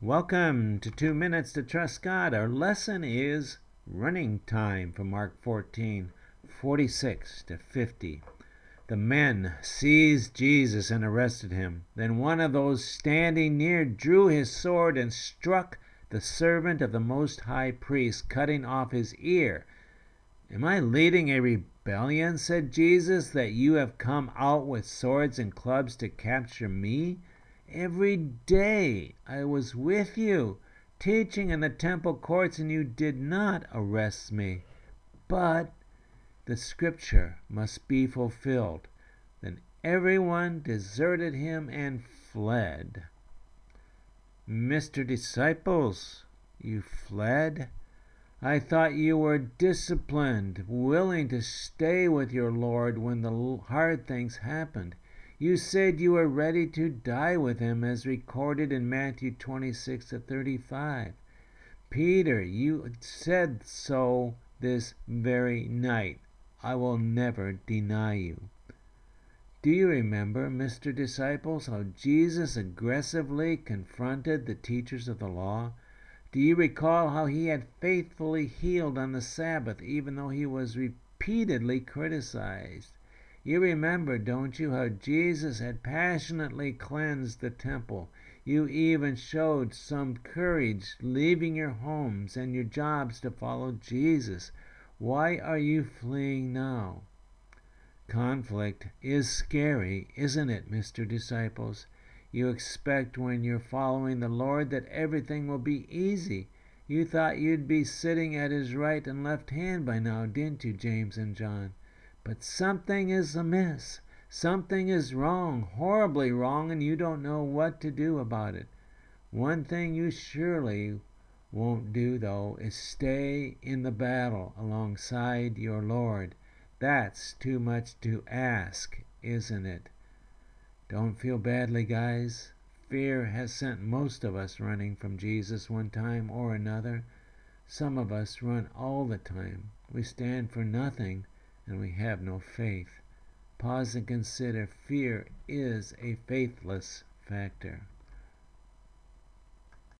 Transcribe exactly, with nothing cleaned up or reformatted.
Welcome to Two Minutes to Trust God. Our lesson is running time from Mark fourteen, forty-six to fifty. The men seized Jesus and arrested him. Then one of those standing near drew his sword and struck the servant of the Most High Priest, cutting off his ear. "Am I leading a rebellion," said Jesus, "that you have come out with swords and clubs to capture me? Every day I was with you, teaching in the temple courts, and you did not arrest me. But the scripture must be fulfilled." Then everyone deserted him and fled. "Mister Disciples, you fled? I thought you were disciplined, willing to stay with your Lord when the hard things happened. You said you were ready to die with him, as recorded in Matthew twenty-six to thirty-five. Peter, you said so this very night. I will never deny you." Do you remember, Mister Disciples, how Jesus aggressively confronted the teachers of the law? Do you recall how he had faithfully healed on the Sabbath, even though he was repeatedly criticized? You remember, don't you, how Jesus had passionately cleansed the temple? You even showed some courage, leaving your homes and your jobs to follow Jesus. Why are you fleeing now? Conflict is scary, isn't it, Mister Disciples? You expect when you're following the Lord that everything will be easy. You thought you'd be sitting at his right and left hand by now, didn't you, James and John? But something is amiss. Something is wrong, horribly wrong, and you don't know what to do about it. One thing you surely won't do, though, is stay in the battle alongside your Lord. That's too much to ask, isn't it? Don't feel badly, guys. Fear has sent most of us running from Jesus one time or another. Some of us run all the time. We stand for nothing, and we have no faith. Pause and consider. Fear is a faithless factor.